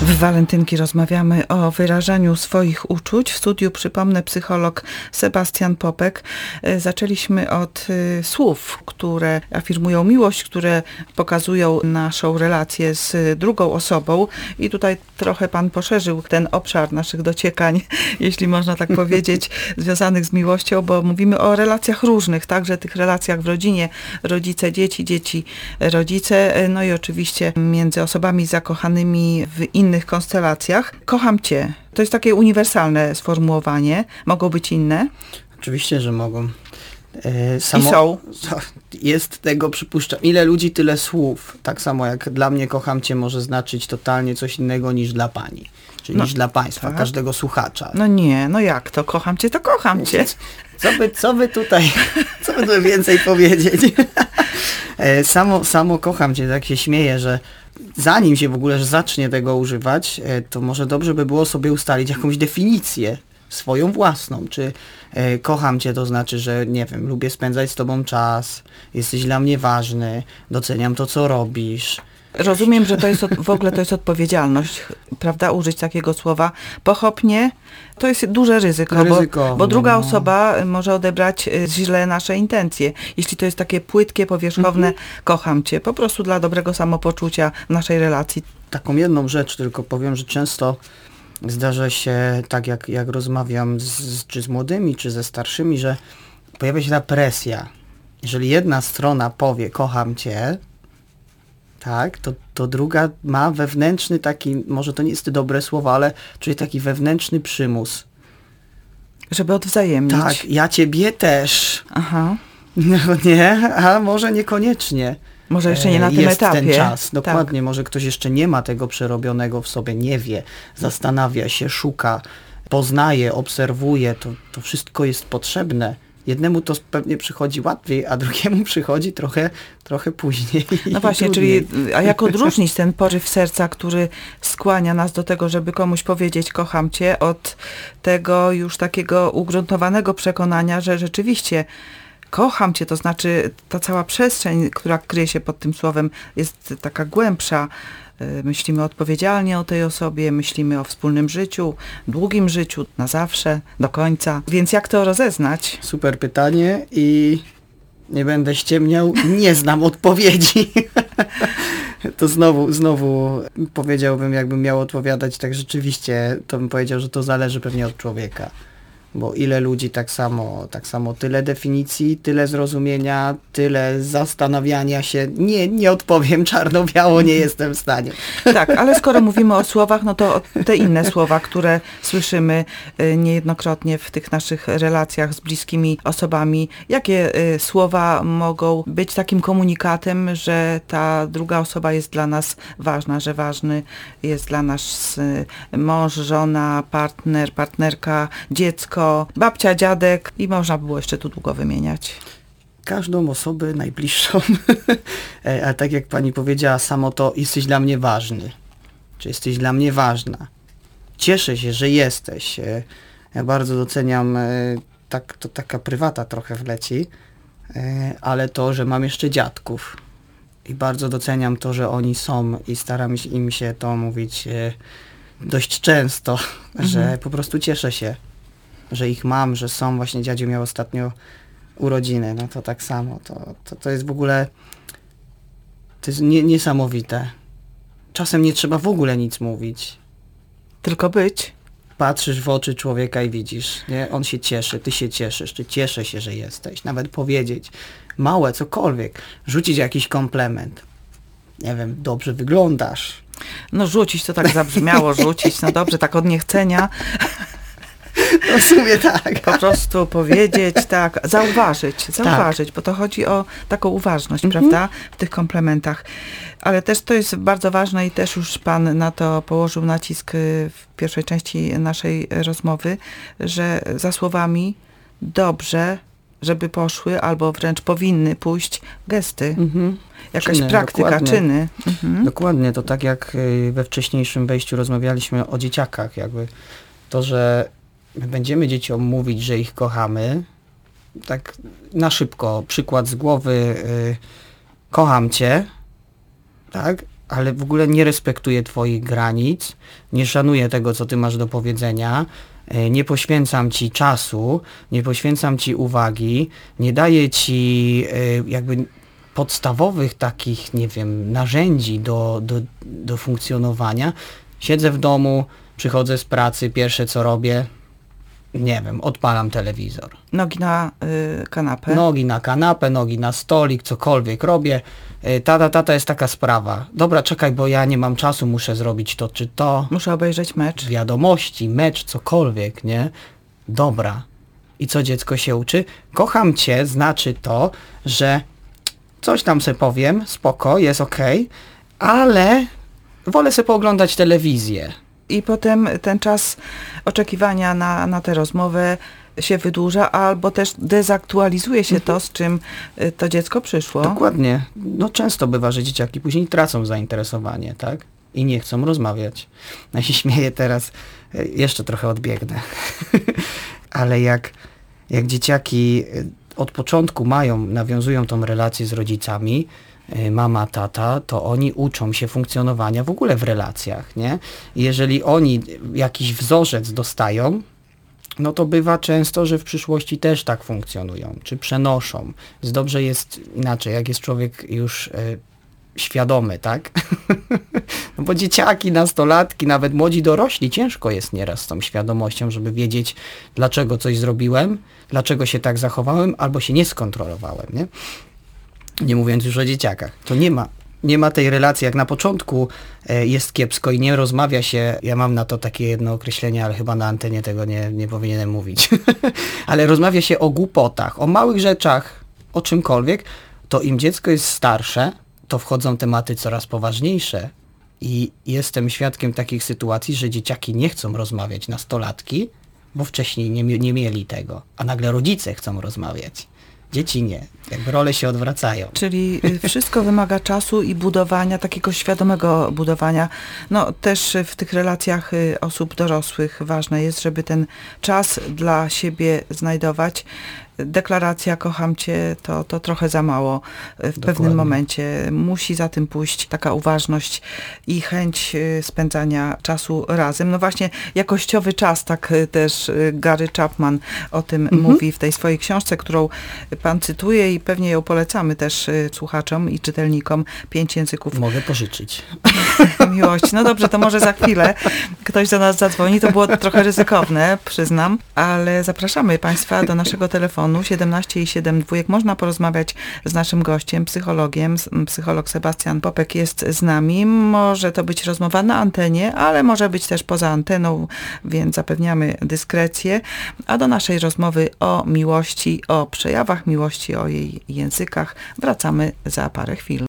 W walentynki rozmawiamy o wyrażaniu swoich uczuć. W studiu, przypomnę, psycholog Sebastian Popek. Zaczęliśmy od słów, które afirmują miłość, które pokazują naszą relację z drugą osobą. I tutaj trochę pan poszerzył ten obszar naszych dociekań, jeśli można tak powiedzieć, związanych z miłością, bo mówimy o relacjach różnych, także tych relacjach w rodzinie, rodzice, dzieci, dzieci, rodzice, no i oczywiście między osobami zakochanymi w innych konstelacjach. Kocham cię. To jest takie uniwersalne sformułowanie. Mogą być inne? Oczywiście, że mogą. I są. Jest tego, przypuszczam. Ile ludzi, tyle słów. Tak samo jak dla mnie kocham cię może znaczyć totalnie coś innego niż dla pani. Czyli niż dla państwa, tak? Każdego słuchacza. No nie, no jak to? Kocham cię, to kocham cię. Co by tutaj więcej powiedzieć? Samo kocham cię, tak się śmieję, że zanim się w ogóle zacznie tego używać, to może dobrze by było sobie ustalić jakąś definicję swoją własną. Czy kocham cię to znaczy, że nie wiem, lubię spędzać z tobą czas, jesteś dla mnie ważny, doceniam to, co robisz. Rozumiem, że to jest w ogóle to jest odpowiedzialność, prawda, użyć takiego słowa. Pochopnie to jest duże ryzyko, bo druga osoba może odebrać źle nasze intencje. Jeśli to jest takie płytkie, powierzchowne, kocham cię, po prostu dla dobrego samopoczucia w naszej relacji. Taką jedną rzecz tylko powiem, że często zdarza się, tak jak rozmawiam czy z młodymi, czy ze starszymi, że pojawia się ta presja. Jeżeli jedna strona powie kocham cię, tak, to druga ma wewnętrzny taki, może to nie jest dobre słowo, ale czuje taki wewnętrzny przymus. Żeby odwzajemnić. Tak, ja ciebie też. Aha. No nie, a może niekoniecznie. Może jeszcze nie na tym etapie. Jest ten czas, dokładnie. Tak. Może ktoś jeszcze nie ma tego przerobionego w sobie, nie wie, zastanawia się, szuka, poznaje, obserwuje. To wszystko jest potrzebne. Jednemu to pewnie przychodzi łatwiej, a drugiemu przychodzi trochę później. No właśnie, czyli a jak odróżnić ten poryw serca, który skłania nas do tego, żeby komuś powiedzieć kocham cię, od tego już takiego ugruntowanego przekonania, że rzeczywiście kocham cię, to znaczy ta cała przestrzeń, która kryje się pod tym słowem, jest taka głębsza. Myślimy odpowiedzialnie o tej osobie, myślimy o wspólnym życiu, długim życiu, na zawsze, do końca. Więc jak to rozeznać? Super pytanie i nie będę ściemniał, nie znam odpowiedzi. To znowu powiedziałbym, jakbym miał odpowiadać tak rzeczywiście, to bym powiedział, że to zależy pewnie od człowieka. Bo ile ludzi tak samo tyle definicji, tyle zrozumienia, tyle zastanawiania się. Nie odpowiem czarno-biało, nie jestem w stanie. Tak, ale skoro mówimy o słowach, no to te inne słowa, które słyszymy niejednokrotnie w tych naszych relacjach z bliskimi osobami, jakie słowa mogą być takim komunikatem, że ta druga osoba jest dla nas ważna, że ważny jest dla nas mąż, żona, partner, partnerka, dziecko, babcia, dziadek i można było jeszcze tu długo wymieniać. Każdą osobę najbliższą, a tak jak pani powiedziała, samo to jesteś dla mnie ważny, czy jesteś dla mnie ważna. Cieszę się, że jesteś. Ja bardzo doceniam, to taka prywata trochę wleci, ale to, że mam jeszcze dziadków i bardzo doceniam to, że oni są i staram im się to mówić dość często, że po prostu cieszę się, że ich mam, że są. Właśnie dziadziu miał ostatnio urodziny, no to tak samo. To jest w ogóle, to jest niesamowite. Czasem nie trzeba w ogóle nic mówić. Tylko być. Patrzysz w oczy człowieka i widzisz, nie? On się cieszy, ty się cieszysz, ty cieszę się, że jesteś. Nawet powiedzieć małe, cokolwiek. Rzucić jakiś komplement. Nie wiem, dobrze wyglądasz. No rzucić, to tak zabrzmiało, rzucić, no dobrze, tak od niechcenia. No w sumie tak. Po prostu powiedzieć, tak, zauważyć, tak. Bo to chodzi o taką uważność, prawda, w tych komplementach. Ale też to jest bardzo ważne i też już pan na to położył nacisk w pierwszej części naszej rozmowy, że za słowami dobrze, żeby poszły, albo wręcz powinny pójść gesty. Jakaś czyny, praktyka, dokładnie. Czyny. Dokładnie, to tak jak we wcześniejszym wejściu rozmawialiśmy o dzieciakach, jakby to, że my będziemy dzieciom mówić, że ich kochamy, tak na szybko, przykład z głowy, kocham cię, tak? ale w ogóle nie respektuje twoich granic, nie szanuje tego, co ty masz do powiedzenia, nie poświęcam ci czasu, nie poświęcam ci uwagi, nie daję ci jakby podstawowych takich, nie wiem, narzędzi do funkcjonowania. Siedzę w domu, przychodzę z pracy, pierwsze co robię, nie wiem, odpalam telewizor. Nogi na kanapę. Nogi na kanapę, nogi na stolik, cokolwiek robię. Tata, jest taka sprawa. Dobra, czekaj, bo ja nie mam czasu, muszę zrobić to czy to. Muszę obejrzeć mecz. Wiadomości, mecz, cokolwiek, nie? Dobra. I co dziecko się uczy? Kocham cię, znaczy to, że coś tam se powiem, spoko, jest okej, ale wolę se pooglądać telewizję. I potem ten czas oczekiwania na tę rozmowę się wydłuża, albo też dezaktualizuje się to, z czym to dziecko przyszło. Dokładnie. No często bywa, że dzieciaki później tracą zainteresowanie, tak? I nie chcą rozmawiać. Ja się śmieję teraz, jeszcze trochę odbiegnę. Ale jak dzieciaki od początku nawiązują tą relację z rodzicami, mama, tata, to oni uczą się funkcjonowania w ogóle w relacjach, nie? I jeżeli oni jakiś wzorzec dostają, no to bywa często, że w przyszłości też tak funkcjonują, czy przenoszą. Więc dobrze jest inaczej, jak jest człowiek już świadomy, tak? No bo dzieciaki, nastolatki, nawet młodzi dorośli, ciężko jest nieraz z tą świadomością, żeby wiedzieć, dlaczego coś zrobiłem, dlaczego się tak zachowałem, albo się nie skontrolowałem, nie? Nie mówiąc już o dzieciakach. To nie ma tej relacji, jak na początku jest kiepsko i nie rozmawia się, ja mam na to takie jedno określenie, ale chyba na antenie tego nie powinienem mówić, ale rozmawia się o głupotach, o małych rzeczach, o czymkolwiek, to im dziecko jest starsze, to wchodzą tematy coraz poważniejsze i jestem świadkiem takich sytuacji, że dzieciaki nie chcą rozmawiać, nastolatki, bo wcześniej nie mieli tego, a nagle rodzice chcą rozmawiać. Dzieci nie. Jakby role się odwracają. Czyli wszystko wymaga czasu i budowania, takiego świadomego budowania. No też w tych relacjach osób dorosłych ważne jest, żeby ten czas dla siebie znajdować. Deklaracja kocham cię to trochę za mało w pewnym momencie. Musi za tym pójść taka uważność i chęć spędzania czasu razem. No właśnie jakościowy czas, tak też Gary Chapman o tym mówi w tej swojej książce, którą pan cytuje i pewnie ją polecamy też słuchaczom i czytelnikom. 5 języków Mogę pożyczyć. miłości. No dobrze, to może za chwilę ktoś do nas zadzwoni. To było trochę ryzykowne, przyznam, ale zapraszamy państwa do naszego telefonu 17,7. Można porozmawiać z naszym gościem, psychologiem. Psycholog Sebastian Popek jest z nami. Może to być rozmowa na antenie, ale może być też poza anteną, więc zapewniamy dyskrecję. A do naszej rozmowy o miłości, o przejawach miłości, o jej językach wracamy za parę chwil.